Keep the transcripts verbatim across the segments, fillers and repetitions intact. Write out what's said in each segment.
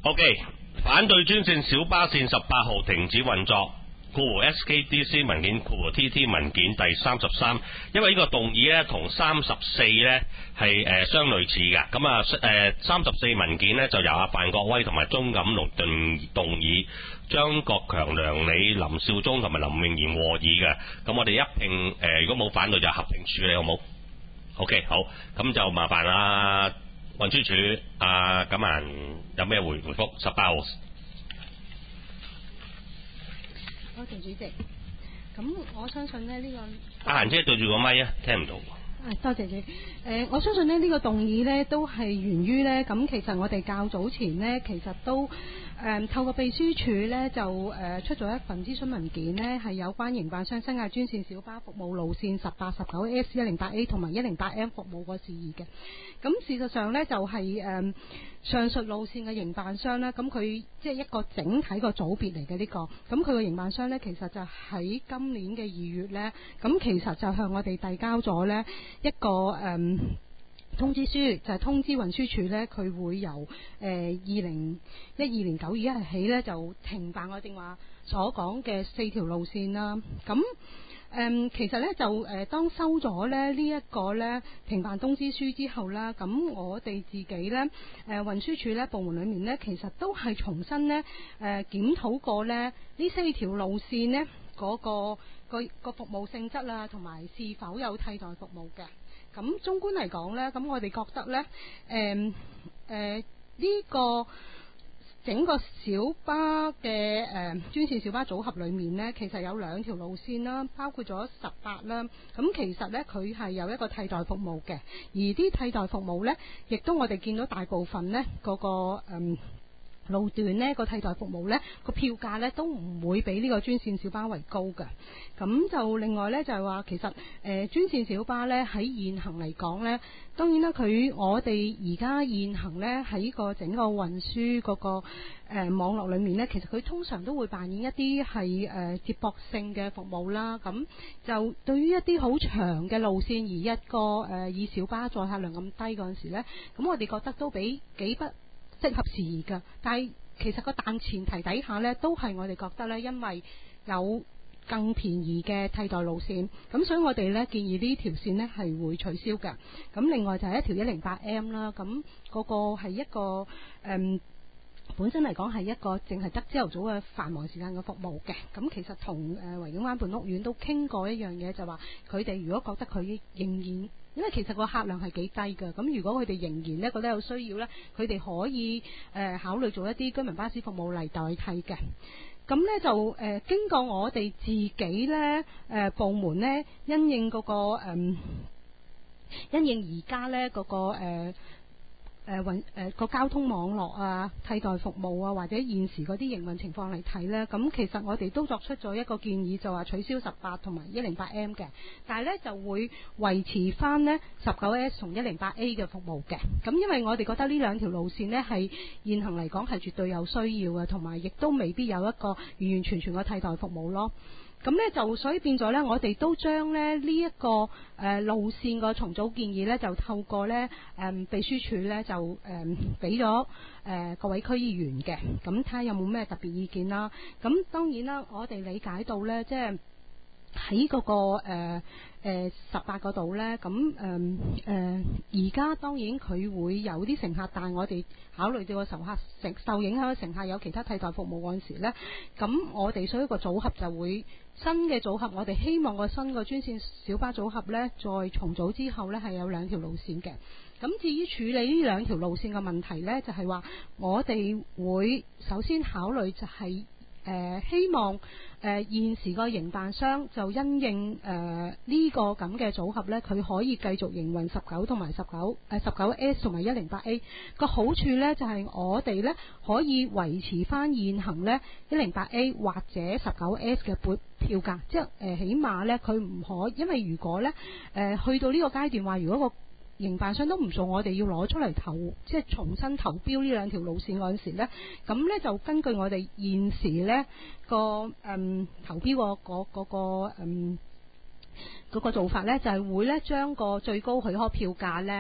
OK， 反對專線小巴線十八號停止運作。括弧 S K D C 文件括弧 T T 文件第三十三，因為呢個動議咧同三十四咧係誒相類似嘅，咁啊誒三十四文件咧就由阿范國威同埋鍾錦龍動動議，張國強、梁理、林少忠同埋林穎賢和議嘅，咁我哋一併誒、呃、如果冇反對就合併處理好冇 ？OK 好，咁就麻煩啊運輸署阿錦蘭有咩回回覆十八號。 多謝主席。咁我相信咧呢、這個阿嫻姐對住個咪啊，聽唔到。 誒，多謝主席。誒、呃，我相信咧呢、這個動議咧都係源於咧，咁其實我哋較早前呢，其實都誒、呃、透過秘書處咧就誒、呃、出咗一份諮詢文件呢，係有關營辦商新界專線小巴服務路線十八、十九 S 一零八 A 同埋一零八 M 服務個事宜嘅。咁事實上咧就係、是、誒、呃、上述路線嘅營辦商咧，咁佢即係一個整體個組別嚟嘅呢個，咁佢個營辦商咧其實就喺今年嘅二月咧，咁其實就向我哋遞交咗咧一個誒、嗯、通知書，就係、是、通知運輸署咧，佢會由誒二零一二年九月一日起咧就停辦我正話所講嘅四條路線啦。咁誒、嗯，其實咧就誒、呃，當收咗咧呢一個咧停辦通知書之後啦，咁我哋自己咧誒運輸署咧部門裏面咧，其實都係重新咧誒檢討過咧呢四條路線呢嗰、嗰個個個服務性質啊，同埋是否有替代服務嘅。咁綜觀嚟講咧，咁我哋覺得咧誒誒呢個整個小巴嘅誒、呃、專線小巴組合裏面呢，其實有兩條路線啦，包括咗十八啦。咁其實呢，佢係有一個替代服務嘅，而啲替代服務呢，亦都我哋見到大部分呢嗰、那個誒、嗯、路段呢個替代服務呢個票價呢，都唔會比呢個專線小巴為高嘅。咁就另外呢，就係話其實誒、呃、專線小巴呢喺現行嚟講呢，當然啦，佢我哋而家現行呢喺個整個運輸嗰個誒、呃、網絡裏面呢，其實佢通常都會扮演一啲係誒接駁性嘅服務啦。咁就對於一啲好長嘅路線，而一個誒、呃、以小巴載客量咁低嗰陣時呢，咁我哋覺得都比幾不適合時宜㗎。但係其實個大前提底下呢，都係我哋覺得呢，因為有更便宜嘅替代路線，咁所以我哋呢建議呢條線呢係會取消嘅。咁另外就係一條一零八 M 啦，咁嗰個係一個誒、嗯、本身嚟講係一個淨係得朝頭早嘅繁忙時間嘅服務嘅。咁其實同誒維景灣畔屋苑都傾過一樣嘢，就話佢哋如果覺得佢仍然，因為其實個客量係幾低㗎，咁如果佢哋仍然呢覺得有需要呢，佢哋可以誒、呃、考慮做一啲居民巴士服務嚟代替嘅。咁咧就誒、呃、經過我哋自己咧誒、呃、部門咧，因應嗰、那個誒、嗯，因應而家咧嗰個誒誒運誒個交通網絡啊、替代服務啊，或者現時嗰啲營運情況嚟睇咧，咁其實我哋都作出咗一個建議，就話取消十八同埋一零八 M 嘅，但係咧就會維持翻呢十九 S 同一零八 A 嘅服務嘅。咁因為我哋覺得呢兩條路線呢係現行嚟講係絕對有需要嘅，同埋亦都未必有一個完完全全嘅替代服務咯。咁咧就所以變咗咧，我哋都將咧呢一個誒、呃、路線個重組建議咧，就透過咧誒、呃、秘書處咧就誒俾咗誒各位區議員嘅，咁睇下有冇咩特別意見啦。咁當然啦，我哋理解到咧，即係喺嗰個誒誒十八嗰度咧，咁誒誒而家當然佢會有啲乘客，但係我哋考慮到個乘客受受影響嘅乘客有其他替代服務嗰陣時咧，咁我哋所以個組合就會。新嘅組合，我哋希望個新個專線小巴組合呢，再重組之後呢，係有兩條路線嘅。咁至於處理呢兩條路線嘅問題呢，就係話我哋會首先考慮就係、是。誒、呃、希望誒、呃、現時個營辦商就因應誒呢、呃這個咁嘅組合呢，佢可以繼續營運十九同埋十九誒十九 S 同埋一零八 A 個好處呢，就係、是、我哋呢可以維持翻現行呢一零八 A 或者十九 S 嘅撥票價，即係誒、呃、起碼呢，佢唔可，因為如果呢誒、呃、去到呢個階段話，如果個營辦商都唔做，我哋要攞出嚟投，即係重新投標呢兩條路線嗰陣時咧，咁呢就根據我哋現時呢個嗯投標個嗰嗰個嗯嗰個做法呢，就係會呢將個最高許可票價呢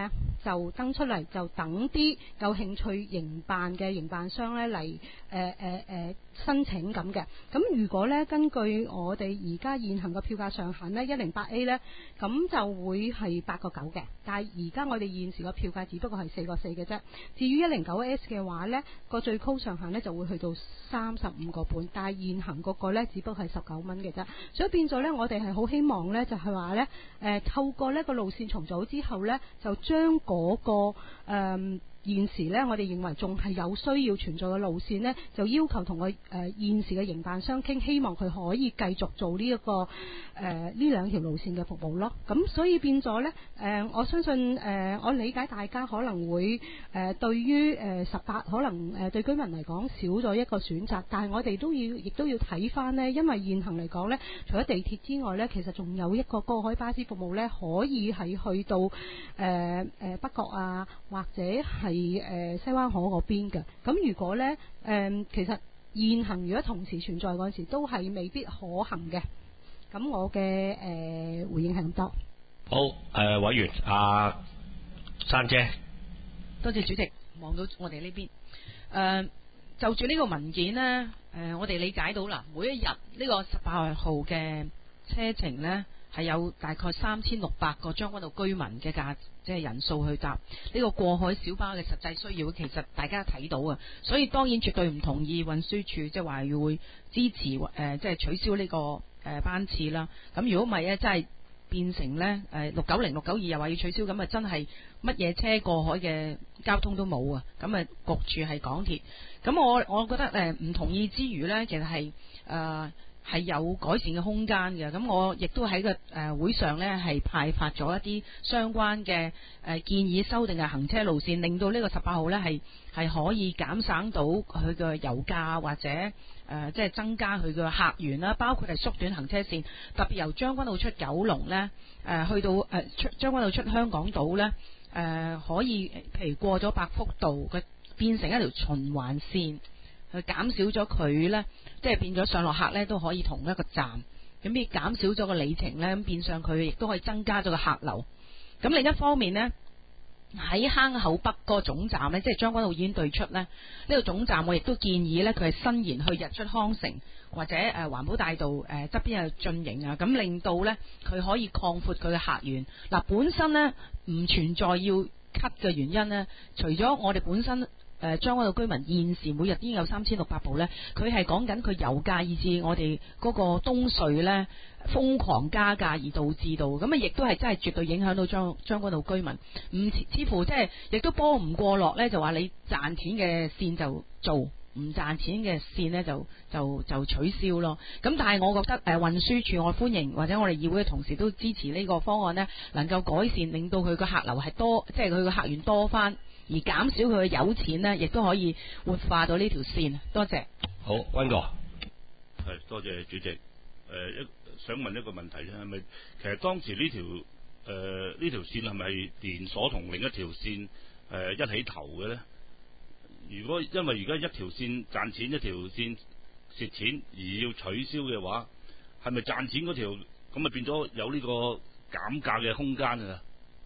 就登出嚟，就等啲有興趣營辦嘅營辦商咧嚟誒誒誒申請咁嘅。咁如果咧根據我哋而家現行嘅票價上限咧，一零八 A 咧，咁就會係八個九嘅。但係而家我哋現時嘅票價只不過係四個四嘅啫。至於一零九 S 嘅話咧，個最高上限咧就會去到三十五個半，但係現行嗰個咧只不過係十九蚊嘅啫。所以變咗咧，我哋係好希望咧，就係話咧，誒透過呢個路線重組之後咧，就將嗰、個誒。呃現時呢，我哋認為仲係有需要存在嘅路線呢，就要求同個誒現時嘅營辦商傾，希望佢可以繼續做呢、這、一個誒呢兩條路線嘅服務咯。咁所以變咗呢，誒、呃，我相信誒、呃，我理解大家可能會誒、呃、對於誒十八可能誒對居民嚟講少咗一個選擇，但係我哋都要亦都要睇翻呢，因為現行嚟講呢，除咗地鐵之外呢，其實仲有一個過海巴士服務呢，可以係去到誒誒、呃呃、北角啊，或者係。係誒西灣河嗰邊嘅。咁如果呢，誒、呃、其實現行如果同時存在嗰陣時，都係未必可行嘅。咁我嘅誒、呃、回應係咁多。 好，誒、呃、委員阿珊姐， 多謝主席。望到我哋呢邊，誒、呃、就住呢個文件呢，誒、呃、我哋理解到啦，每一日呢個十八號嘅車程呢，係有大概三千六百個將軍澳居民嘅價，即係人數去搭呢個過海小巴嘅實際需要，其實大家睇到啊，所以當然絕對唔同意運輸署即係話要會支持誒、呃，即係取消呢個誒班次啦。咁如果唔係咧，真係變成咧誒六九零六九二又話要取消，咁啊真係乜嘢車過海嘅交通都冇啊。咁啊焗住係港鐵。咁我我覺得誒唔、呃、同意之餘咧，其實係誒。呃係有改善嘅空間嘅，咁我亦都喺個誒會上呢，係派發咗一啲相關嘅誒建議修訂嘅行車路線，令到呢個十八號呢係係可以減省到佢嘅油價或者誒即係增加佢嘅客源啦，包括係縮短行車線，特別由將軍澳出九龍呢，誒、呃、去到誒出將軍澳出香港島呢，誒、呃、可以譬如過咗百福道嘅變成一條循環線。去減少咗佢呢，即係變咗上落客呢都可以同一個站，咁亦減少咗個里程呢，咁變相佢亦都可以增加咗個客流。咁另一方面呢，喺坑口北個總站呢，即係將軍澳醫院對出呢，呢、呢個總站我亦都建議呢，佢係伸延去日出康城或者誒環保大道誒側邊嘅進營啊，咁令到呢，佢可以擴闊佢嘅客源。嗱，本身呢，唔存在要 cut 嘅原因呢，除咗我哋本身。誒將軍澳居民現時每日已經有三千六百部呢，佢係講緊佢油價以至我哋嗰個東隧呢瘋狂加價而導致到，咁啊亦都係真係絕對影響到將將軍澳居民，唔似乎即係亦都波唔過落呢，就話你賺錢嘅線就做，唔賺錢嘅線呢就就就取消咯。咁但係我覺得誒運輸署我歡迎，或者我哋議會嘅同事都支持呢個方案呢，能夠改善，令到佢個客流係多，即係佢個客源多翻。而減少佢嘅油錢呢，亦都可以活化到呢條線。多謝。 好，溫哥。 係，多謝主席。誒、呃，一想問一個問題咧，係咪其實當時呢條誒呢條線係咪連鎖同另一條線誒、呃、一起投嘅咧？如果因為而家一條線賺錢，一條線蝕錢而要取消嘅話，係咪賺錢嗰條咁咪變咗有呢個減價嘅空間啊？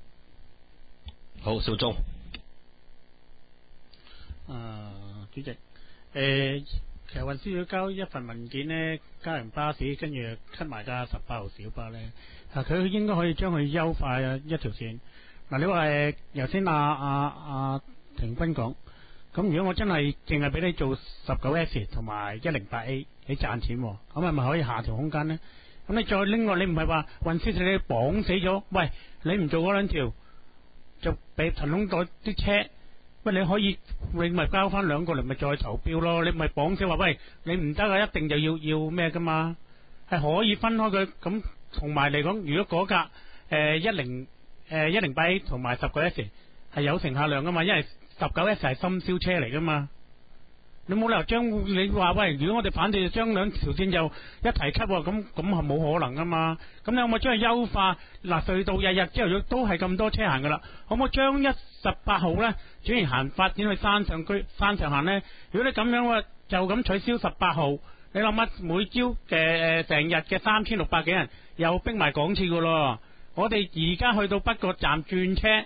好，小鐘。 啊，主席，誒、呃，其實運輸署交一份文件呢，加人巴士跟住 cut 埋架十八號小巴呢，啊，佢應該可以將佢優化一條線。嗱、啊，你話誒，頭先阿阿阿霆斌講，咁如果我真係淨係俾你做十九 S 同埋一零八 A，你賺錢，咁係咪可以下調空間呢？咁你再另外，你唔係話運輸署你綁死咗，喂，你唔做嗰兩條，就俾騰空袋啲車。喂，你可以你咪交翻兩個嚟，咪再投標咯。你咪綁死話，喂，你唔得啊，一定就要要咩噶嘛？係可以分開佢咁，同埋嚟講，如果嗰架誒一零誒一零八 A 同埋十九 S 係有乘客量噶嘛？因為十九 S 係深宵車嚟噶嘛。你冇理由將你話喂，如果我哋反對，將兩條線就一齊吸喎，咁咁係冇可能噶嘛？咁你可唔可以將佢優化？嗱，隧道日日朝頭早都係咁多車行噶啦，可唔可以將一十八號咧轉而行發展去山上區山上行咧？如果你咁樣話就咁取消十八號，你諗乜每朝嘅誒成日嘅三千六百幾人又逼埋港鐵噶咯？我哋而家去到北角站轉車，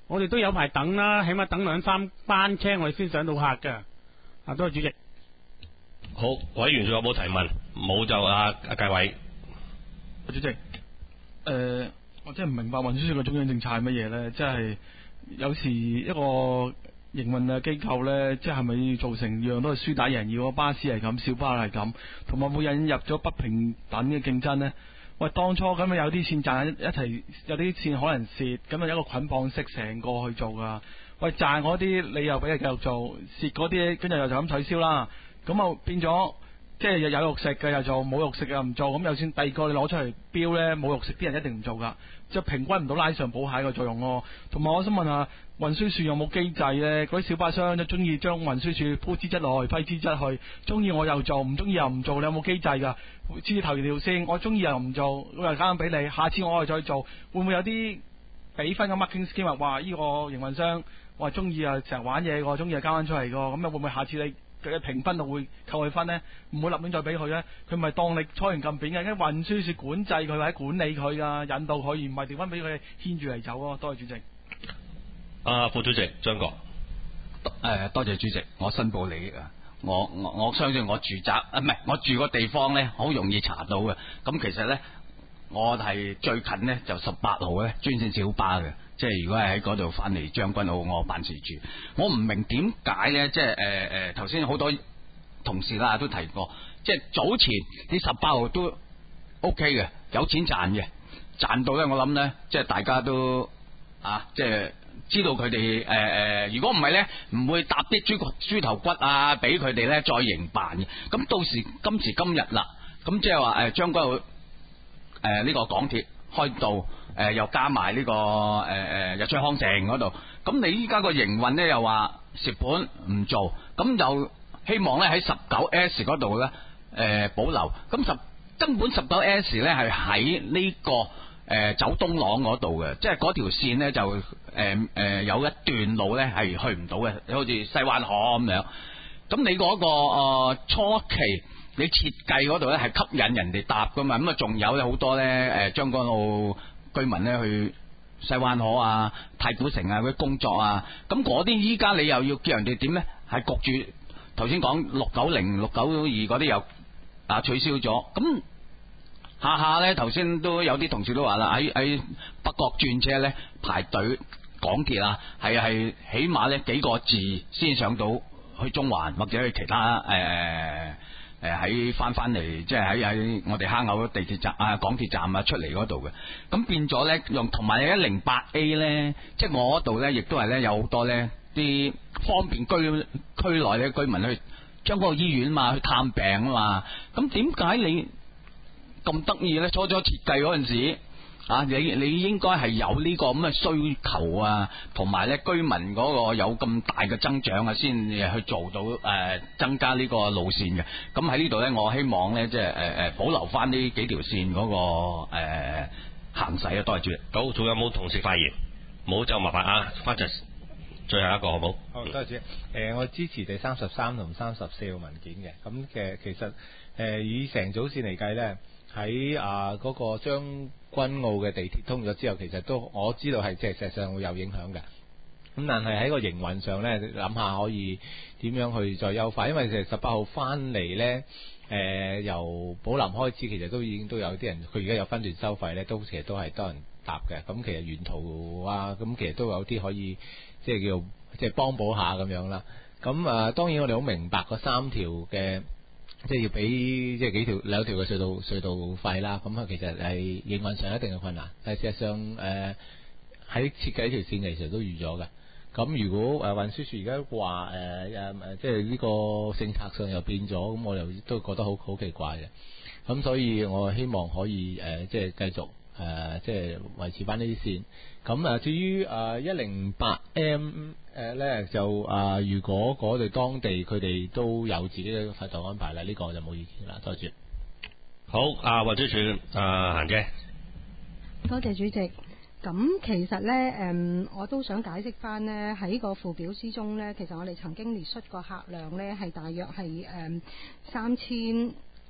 我哋都有排等啦，起碼等兩三班車我哋先上到客㗎。啊，多謝主席。 好，委員仲有冇提問？冇就阿阿繼偉。 主席，誒、呃，我真係唔明白運輸署嘅中央政策係乜嘢咧？即係有時一個營運嘅機構咧，即係咪造成樣都係輸打贏要？巴士係咁，小巴係咁，同埋會引入咗不平等嘅競爭咧？喂，當初咁啊有啲線賺一齊，有啲線可能蝕，咁啊有一個捆綁式成個去做噶。喂，賺嗰啲你又俾佢繼續做，蝕嗰啲跟住又就咁取消啦。咁啊變咗，即係有肉食嘅又做，冇肉食嘅又唔做。咁就算第二個你攞出嚟標咧，冇肉食啲人一定唔做噶，即係平均唔到拉上補蟹嘅作用咯。同埋我想問下，運輸署有冇機制咧？嗰啲小巴商都中意將運輸署鋪資質落去，批資質去，中意我又做，唔中意又唔做，你有冇機制噶？黐住頭條線，我中意又唔做，我又交俾你，下次我又再做，會唔會有啲比分嘅 marking scheme 話呢個營運商我係中意啊成日玩嘢，我中意啊交翻出嚟個，咁又會唔會下次你嘅評分度會扣佢分呢？唔會立亂再俾佢呢？佢唔係當你搓完咁扁嘅，因為運輸署管制佢或者管理佢噶，引導佢，而唔係調翻俾佢牽住嚟走咯。多謝主席。 啊，副主席張國。 誒，多謝主席，我申報你啊。我我我相信我住宅啊，唔係我住個地方咧，好容易查到嘅。咁其實咧，我係最近咧就十八號咧專線小巴嘅，即係如果係喺嗰度翻嚟將軍澳我辦事處，我唔明點解咧，即係誒誒頭先好多同事啦都提過，即係早前啲十八號都 OK 嘅，有錢賺嘅，賺到咧我諗咧，即係大家都啊，即係。知道佢哋誒誒，如果唔係咧，唔會搭啲豬豬頭骨啊，俾佢哋咧再營辦嘅。咁到時今時今日啦，咁即係話誒將軍澳誒呢個港鐵開到誒、呃，又加埋呢、這個誒誒、呃、日出康城嗰度。咁你依家個營運咧又話蝕本唔做，咁就希望咧喺十九 S 嗰度咧誒保留。咁十根本十九 S 咧係喺呢個。誒、呃，走東廊嗰度嘅，即係嗰條線咧就誒誒、呃呃、有一段路咧係去唔到嘅，好似西灣河咁樣。咁你嗰、那個誒、呃、初期你設計嗰度咧係吸引人哋搭噶嘛，咁啊仲有好多咧誒將軍澳居民咧去西灣河啊、太古城啊嗰啲工作啊，咁嗰啲依家你又要叫人哋點咧？係焗住頭先講六九零、六九二嗰啲又啊取消咗，咁。下下咧，頭先都有啲同事都話啦，喺喺北角轉車咧排隊港鐵啊，係係起碼咧幾個字先上到去中環或者去其他誒誒喺翻翻嚟，即係喺喺我哋坑口地鐵站啊、港鐵站啊出嚟嗰度嘅。咁變咗咧，用同埋一零八 A 咧，即係我嗰度咧，亦都係咧有好多咧啲方便居區內咧居民去將嗰個醫院嘛，去探病啊嘛。咁點解你咁得意咧？初初設計嗰陣時，啊，你你應該係有呢個咁嘅需求啊，同埋咧居民嗰個有咁大嘅增長啊，先去做到誒、呃、增加呢個路線嘅。咁喺呢度咧，我希望咧即係誒誒保留翻呢幾條線嗰、那個誒、呃、行駛啊。多謝主席。 好，仲有冇同事發言？冇就麻煩啊，花澤最後一個好冇？ 好，多謝主席。誒、呃，我支持第三十三同三十四個文件嘅。咁嘅其實誒、呃、以成組線嚟計咧。喺啊嗰個將軍澳嘅地鐵通咗之後，其實都我知道係即係實際上會有影響嘅。咁但係喺個營運上呢，諗下可以點樣去再優化，因為其實十八號翻嚟呢，誒、呃、由寶林開始，其實都已經都有啲人，佢而家有分段收費呢，都其實都係多人搭嘅。咁其實沿途啊，咁其實都有啲可以即係叫即係幫補下咁樣啦。咁啊，當然我哋好明白嗰三條嘅。即係要俾即係幾條兩條嘅隧道隧道費啦，咁啊其實係營運上一定嘅困難，但係事實上誒喺、呃、設計呢條線其實都預咗嘅。咁如果誒運輸署而家話誒誒誒即係呢個政策上又變咗，咁我又都覺得好好奇怪嘅。咁所以我希望可以誒、呃、即係繼續誒、呃、即係維持翻呢啲線。咁啊至於誒一零八 M。誒咧就啊、呃，如果嗰隊當地佢哋都有自己嘅發售安排啦，呢、這個就冇意見啦。多謝。 好，啊運輸署啊嫻姐， 多謝主席。咁其實呢，誒、嗯，我都想解釋翻呢，喺個附表之中呢，其實我哋曾經列出個客量呢，係大約係誒三千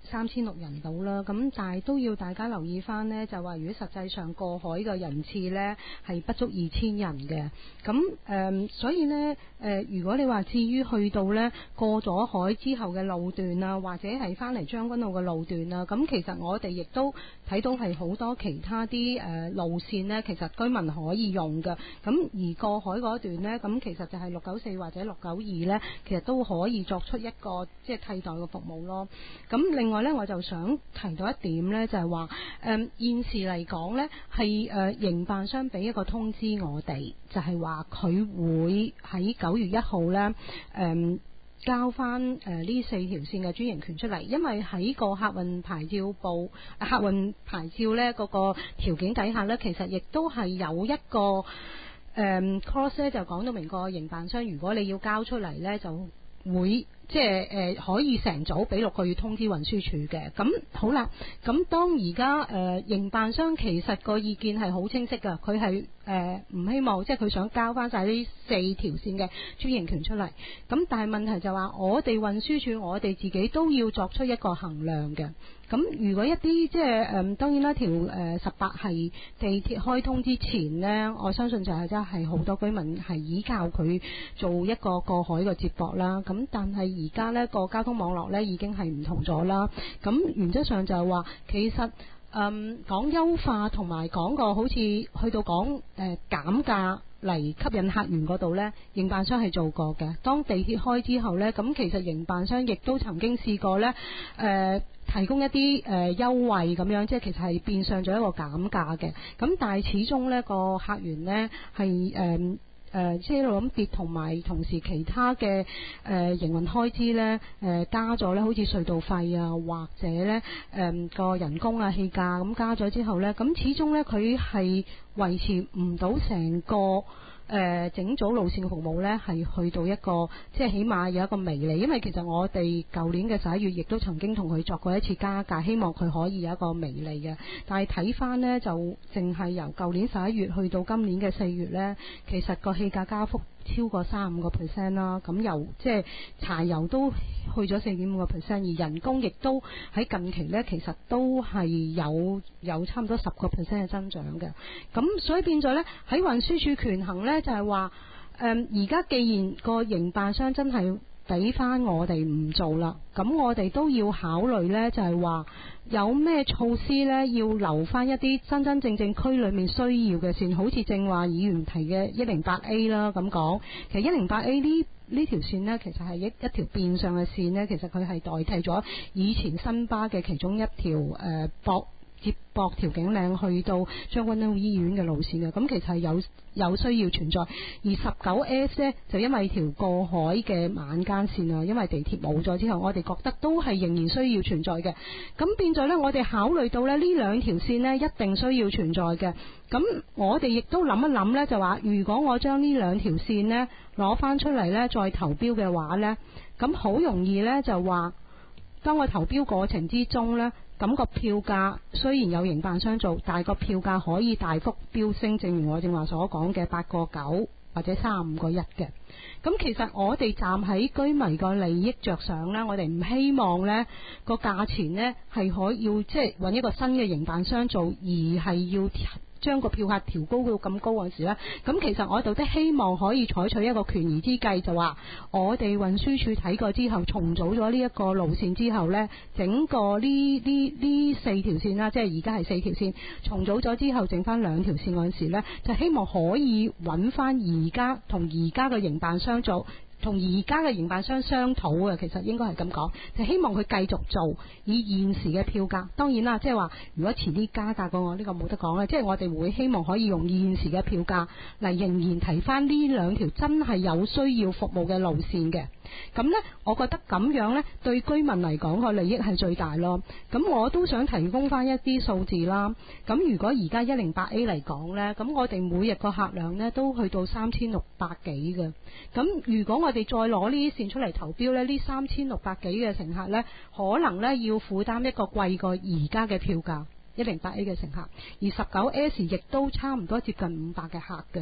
三千六人到啦。咁但係都要大家留意翻呢，就話如果實際上過海嘅人次呢係不足二千人嘅。咁誒、呃，所以呢，誒、呃，如果你話至於去到呢過咗海之後嘅路段啊，或者係翻嚟將軍澳嘅路段啊，咁其實我哋亦都睇到係好多其他啲誒、呃、路線呢，其實居民可以用嘅。咁而過海嗰段呢，咁其實就係六九四或者六九二呢，其實都可以作出一個即係替代嘅服務咯。咁另外呢，我就想提到一點呢，就係話誒現時嚟講呢，係誒營辦商俾一個通知我哋，就係話佢會喺九月一號呢。誒、呃。交翻誒呢四條線嘅專營權出嚟，因為喺個客運牌照部、客運牌照呢嗰個條件底下呢，其實亦都係有一個誒、嗯、clause 咧，就講到明個營辦商，如果你要交出嚟呢，就會即係誒、呃、可以成組俾六個月通知運輸署嘅。咁好啦，咁當而家誒營辦商其實個意見係好清晰㗎，佢係誒唔希望即係佢想交翻晒呢四條線嘅專營權出嚟。咁但係問題就話我哋運輸署我哋自己都要作出一個衡量嘅。咁如果一啲即係誒當然啦，條誒十八係地鐵開通之前呢，我相信就係真係好多居民係依靠佢做一個過海嘅接駁啦。咁但係而家呢個交通網絡呢已經係唔同咗啦。咁原則上就係話其實嗯講優化同埋講個好似去到講誒減價嚟吸引客源嗰度呢，營辦商係做過嘅。當地鐵開之後呢，咁其實營辦商亦都曾經試過呢。誒、呃。提供一啲誒、呃、優惠咁樣，即係其實係變相咗一個減價嘅。咁但係始終呢個客源呢係誒誒即係一路咁跌，同埋同時其他嘅誒、呃、營運開支呢誒、呃、加咗呢，好似隧道費啊，或者呢誒個、呃、人工啊、氣價咁加咗之後呢，咁始終呢佢係維持唔到成個。誒、呃、整組路線嘅服務呢係去到一個即係起碼有一個微利，因為其實我哋舊年嘅十一月亦都曾經同佢作過一次加價，希望佢可以有一個微利嘅。但係睇翻呢，就淨係由舊年十一月去到今年嘅四月呢，其實個氣價加幅超過三十五個 percent 啦。咁由即係柴油都去咗四點五個 percent，而人工亦都喺近期呢，其實都係有有差唔多十個 percent 嘅增長嘅。咁所以變咗呢，喺運輸署權衡呢。就係話，誒而家既然個營辦商真係俾翻我哋唔做啦，咁我哋都要考慮呢，就係話有咩措施呢？要留翻一啲真真正正區裏面需要嘅線，好似正話議員提嘅一零八 A 啦咁講。其實一零八 A 呢呢條線呢，其實係一一條變相嘅線呢，其實佢係代替咗以前新巴嘅其中一條誒駁。呃接駁調景嶺去到將軍澳醫院嘅路線嘅，咁其實係有有需要存在。而十九 S 呢，就因為條過海嘅晚間線啊，因為地鐵冇咗之後，我哋覺得都係仍然需要存在嘅。咁變咗呢，我哋考慮到呢呢兩條線呢，一定需要存在嘅。咁我哋亦都諗一諗呢，就話如果我將呢兩條線呢攞翻出嚟呢，再投標嘅話呢，咁好容易呢，就話當我投標過程之中呢。咁個票價雖然有營辦商做，但係個票價可以大幅飆升，正如我正話所講嘅八個九或者三十五個一嘅。咁其實我哋站喺居民個利益着想呢，我哋唔希望呢個價錢呢係可以要即係揾一個新嘅營辦商做，而係要將個票價調高到咁高嗰時呢，咁其實我哋都希望可以採取一個權宜之計，就話我哋運輸署睇過之後，重組咗呢一個路線之後呢，整個呢呢呢四條線啦，即係而家係四條線，重組咗之後，剩翻兩條線嗰陣時呢，就希望可以揾翻而家同而家嘅營辦商做。同而家嘅營辦商商討啊，其實應該係咁講，就希望佢繼續做以現時嘅票價。當然啦，即係話如果遲啲加價嘅話，呢個冇得講啦。即係我哋會希望可以用現時嘅票價嚟仍然提翻呢兩條真係有需要服務嘅路線嘅。咁呢，我覺得咁樣呢對居民嚟講個利益係最大咯。咁我都想提供翻一啲數字啦。咁如果而家一零八 A 嚟講呢，咁我哋每日個客量呢都去到三千六百幾嘅。咁如果我哋再攞呢啲線出嚟投標呢，呢三千六百幾嘅乘客呢，可能呢要負擔一個貴過而家嘅票價一零八 A 嘅乘客，而十九 S 亦都差唔多接近五百嘅客嘅。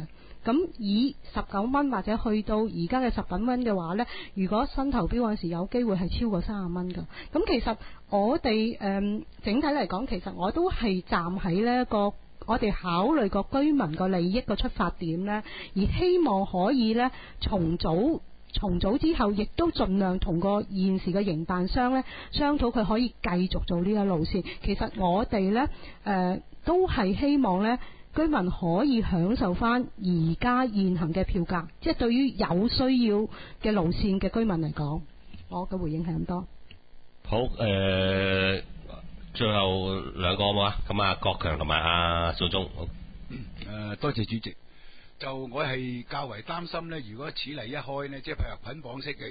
咁以十九蚊或者去到而家嘅十品蚊嘅話呢，如果新投標嗰陣時有機會係超過三十蚊㗎。咁其實我哋誒、嗯、整體嚟講，其實我都係站喺呢個我哋考慮個居民個利益個出發點呢，而希望可以呢重組。重組之後，亦都盡量同個現時嘅營辦商咧商討，佢可以繼續做呢個路線。其實我哋咧誒都係希望咧居民可以享受翻而家現行嘅票價，即係對於有需要嘅路線嘅居民嚟講，我嘅回應係咁多。 好誒、呃，最後兩個好冇啊？咁啊，國強同埋阿少忠。好。 誒、呃，多謝主席。就我係較為擔心呢，如果此例一開呢，即係譬如捆綁式嘅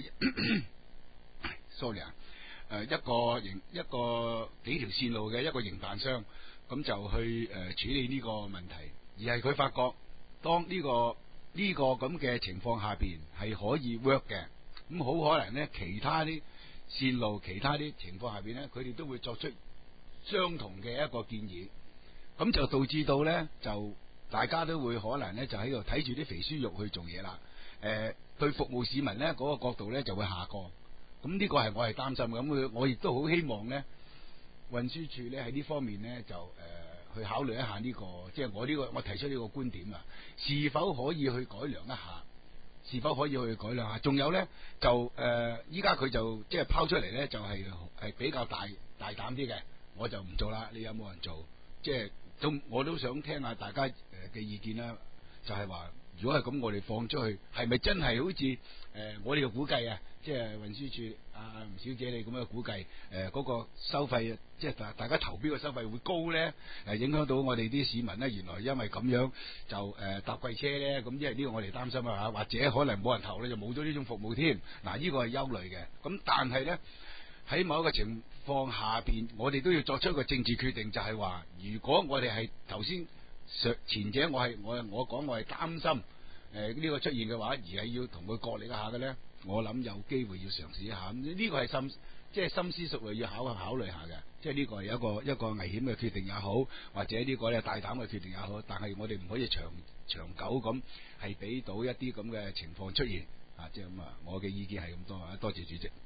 ，sorry 啊，誒一個營一個幾條線路嘅一個營辦商，咁就去誒、呃、處理呢個問題，而係佢發覺當呢、呢個呢、呢個咁嘅情況下邊係可以 work 嘅，咁好可能呢，其他啲線路、其他啲情況下邊呢，佢哋都會作出相同嘅一個建議，咁就導致到呢，就。大家都會可能咧就喺度睇住啲肥豬肉去做嘢啦，誒、呃、對服務市民咧嗰、那個角度咧就會下降，咁呢個係我係擔心嘅，咁我亦都好希望咧運輸署咧喺呢方面咧就誒、呃、去考慮一下呢、這個，即係我呢、這個我提出呢個觀點啊，是否可以去改良一下，是否可以去改良下？仲有咧就誒依家佢就即係拋出嚟咧就係、是、係比較大大膽啲嘅，我就唔做啦，你有冇人做？即係。都我都想聽下大家誒嘅意見啦，就係、是、話如果係咁，我哋放出去係咪真係好似誒、呃、我哋嘅估計啊？即係運輸署阿吳小姐你咁嘅估計誒嗰、呃那個收費，即係大大家投標嘅收費會高咧？誒、呃、影響到我哋啲市民咧？原來因為咁樣就誒、呃、搭貴車咧，咁即係呢個我哋擔心啊嚇，或者可能冇人投咧就冇咗呢種服務添。嗱呢個係憂慮嘅。咁但係咧。喺某一個情況下邊，我哋都要作出一個政治決定，就係、是、話，如果我哋係頭先前者我，我係我我講我係擔心誒呢、呃這個出現嘅話，而係要同佢角力一下嘅咧，我諗有機會要嘗試一下。呢、這個係深即係深思熟慮要考考慮下嘅，即係呢個係一個一個危險嘅決定也好，或者呢個咧大膽嘅決定也好，但係我哋唔可以長長久咁係俾到一啲咁嘅情況出現啊！即係咁啊，我嘅意見係咁多啊，多謝主席。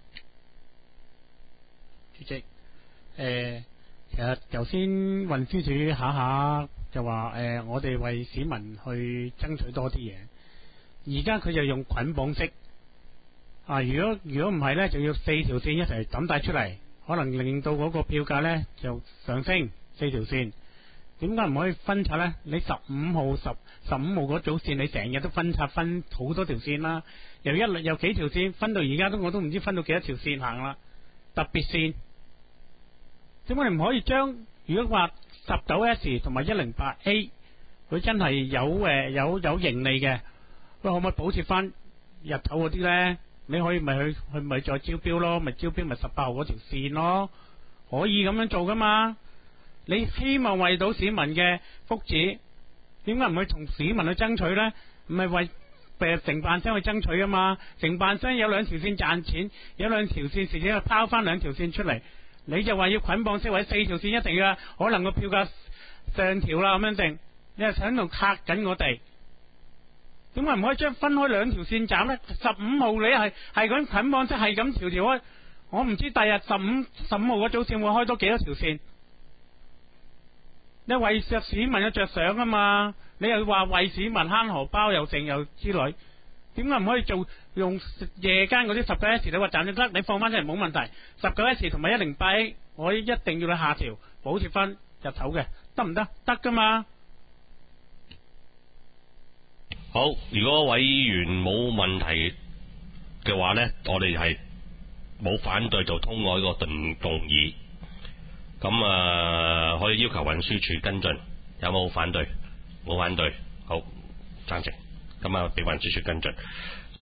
主席，誒、呃，其實頭先運輸署下下就話誒、呃，我哋為市民去爭取多啲嘢。而家佢就用捆綁式啊，如果如果唔係呢，就要四條線一齊抌帶出嚟，可能令到嗰個票價呢就上升四條線。點解唔可以分拆呢？你十五號十十五號嗰組線，你成日都分拆分好多條線啦，由一律由幾條線分到而家都我都唔知分到幾多條線行啦，特別線。點解你唔可以將如果話十九 S 同埋一零八 A 佢真係有誒有有盈利嘅，喂，可唔可以補貼翻日頭嗰啲咧？你可以咪去去咪再招標咯，咪招標咪十八號嗰條線咯，可以咁樣做噶嘛？你希望為到市民嘅福祉，點解唔去同市民去爭取咧？唔係為誒承辦商去爭取啊嘛？承辦商有兩條線賺錢，有兩條線自己去拋翻兩條線出嚟。你就話要捆綁式或者四條線一定要，可能個票價上調啦咁樣定，你係喺度嚇緊我哋？點解唔可以將分開兩條線斬咧？十五號你係係咁捆綁式係咁條條開，我唔知第日十五十五號嗰組線會開多幾多條線？你為着市民嘅着想啊嘛，你又話為市民慳荷包又剩又之類。點解唔可以做用夜間嗰啲十九 S 你話賺就得，你放翻出嚟冇問題。十九 S 同埋一零八 A 我一定要你下調補貼翻日頭嘅，得唔得？得噶嘛。 好，如果委員冇問題嘅話呢，我哋係冇反對就通過呢個動動議。咁啊，可以要求運輸署跟進，有冇反對？冇反對，好，贊成。咁啊，俾運輸署跟進。